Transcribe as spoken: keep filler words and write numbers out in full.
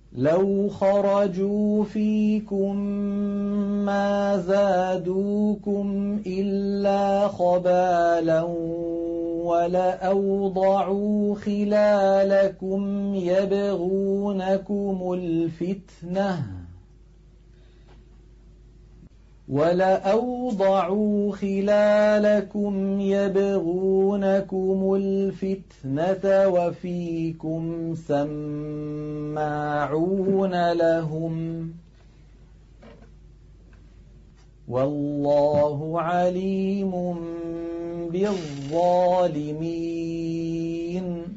لَوْ خَرَجُوا فِيكُم مَّا زَادُوكُمْ إِلَّا خَبَالًا وَلَأَوْضَعُوا خِلَالَكُمْ يَبْغُونَكُمُ الْفِتْنَةَ وَلَأَوْضَعُوا خِلَالَكُمْ يَبْغُونَكُمُ الْفِتْنَةَ وَفِيكُمْ سَمَّاعُونَ لَهُمْ ۗ وَاللَّهُ عَلِيمٌ بِالظَّالِمِينَ